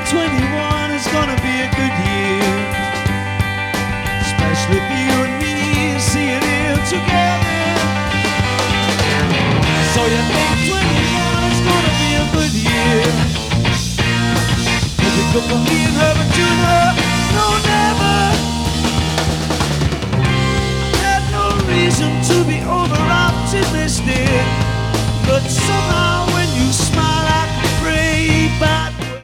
21 is gonna be a good year, especially for you and me, see it here together. So you think 21 is gonna be a good year? It'll be good for me and her.